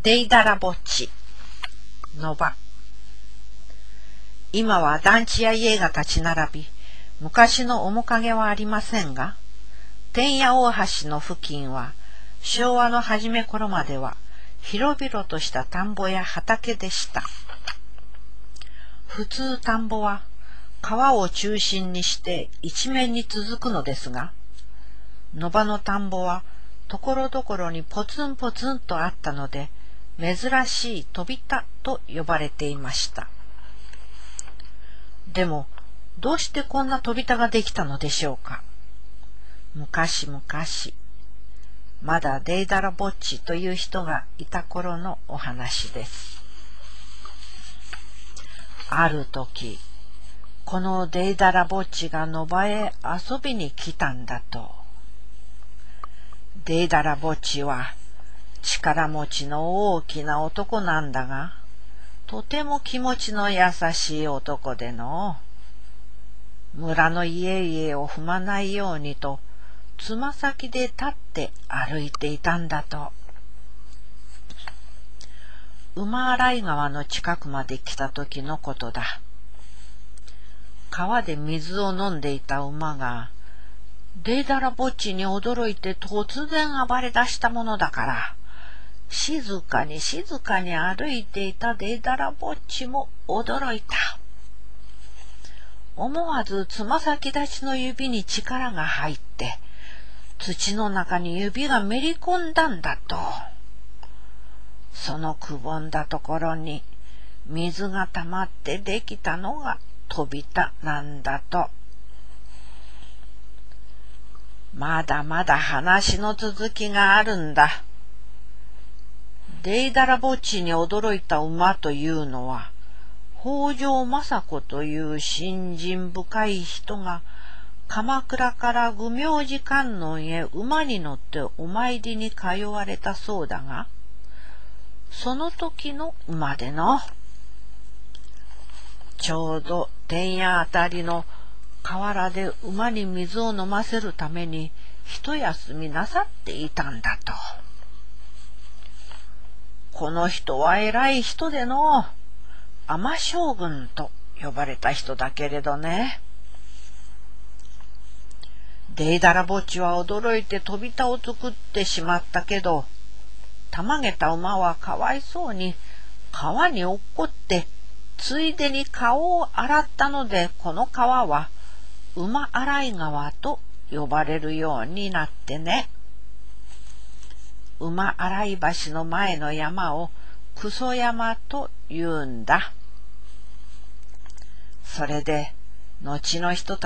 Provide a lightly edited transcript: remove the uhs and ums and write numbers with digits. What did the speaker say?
デイダラぼっちの場。今は団地や家が立ち並び、昔の面影はありませんが、天谷大橋の付近は昭和の初め頃までは広々とした田んぼや畑でした。普通田んぼは川を中心にして一面に続くのですが、野場の田んぼはところどころにポツンポツンとあったので、珍しい飛び田と呼ばれていました。でも、どうしてこんな飛び田ができたのでしょうか。昔々、まだデイダラぼっちという人がいた頃のお話です。ある時、このデイダラぼっちが野場へ遊びに来たんだと。デイダラぼっちは力持ちの大きな男なんだが、とても気持ちの優しい男での。村の家々を踏まないようにと、つま先で立って歩いていたんだと。馬洗川の近くまで来た時のことだ。川で水を飲んでいた馬が、デイダラぼっちに驚いて突然暴れ出したものだから、静かに歩いていたデイダラぼっちも驚いた。思わずつま先立ちの指に力が入って、土の中に指がめり込んだんだと。そのくぼんだところに水がたまってできたのが飛び田なんだと。まだまだ話の続きがあるんだ。デイダラぼっちに驚いた馬というのは、北条政子という信心深い人が鎌倉から愚明寺観音へ馬に乗ってお参りに通われたそうだが、その時の馬での。ちょうど天谷あたりの河原で馬に水を飲ませるために一休みなさっていたんだと。この人は偉い人での、尼将軍と呼ばれた人だけれどね。デイダラぼっちは驚いて飛び田を作ってしまったけど、たまげた馬はかわいそうに川に落っこって、ついでに顔を洗ったので、この川は馬洗川と呼ばれるようになってね。馬洗橋の前の山をクソ山と言うんだ。それで後の人たち